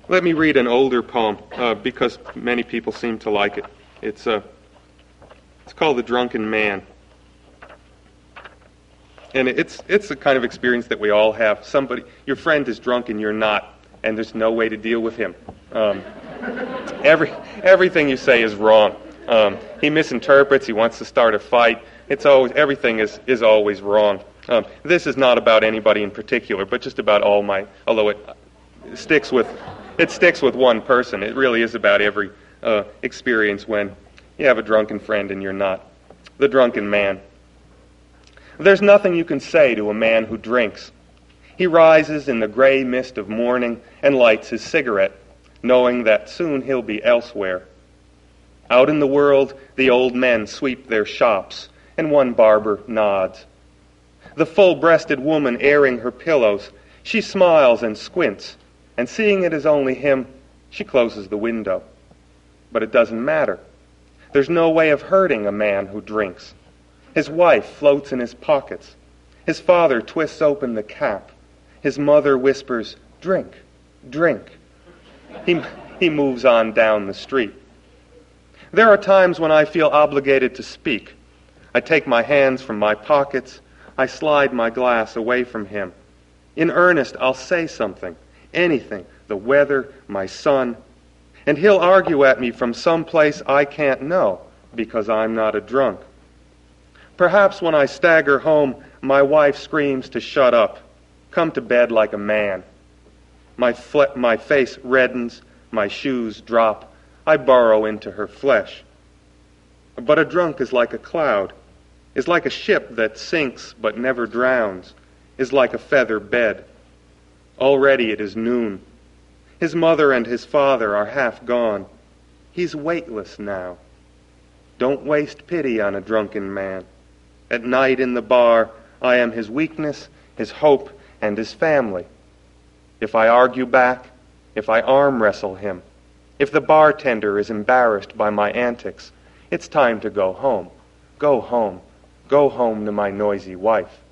Let me read an older poem because many people seem to like it. It's called The Drunken Man. And it's the kind of experience that we all have. Your friend is drunk and you're not, and there's no way to deal with him. Everything you say is wrong. He misinterprets. He wants to start a fight. Everything is always wrong. This is not about anybody in particular, but just about all although it sticks with one person. It really is about every experience when you have a drunken friend and you're not. The Drunken Man. There's nothing you can say to a man who drinks. He rises in the gray mist of morning and lights his cigarette, knowing that soon he'll be elsewhere. Out in the world, the old men sweep their shops, and one barber nods. The full-breasted woman airing her pillows, she smiles and squints, and seeing it is only him, she closes the window. But it doesn't matter. There's no way of hurting a man who drinks. His wife floats in his pockets. His father twists open the cap. His mother whispers, "Drink, drink." He moves on down the street. There are times when I feel obligated to speak. I take my hands from my pockets. I slide my glass away from him. In earnest, I'll say something, anything, the weather, my son, and he'll argue at me from some place I can't know because I'm not a drunk. Perhaps when I stagger home, my wife screams to shut up, come to bed like a man. My face reddens, my shoes drop, I burrow into her flesh. But a drunk is like a cloud, is like a ship that sinks but never drowns, is like a feather bed. Already it is noon. His mother and his father are half gone. He's weightless now. Don't waste pity on a drunken man. At night in the bar, I am his weakness, his hope, and his family. If I argue back, if I arm wrestle him, if the bartender is embarrassed by my antics, it's time to go home. Go home. Go home to my noisy wife.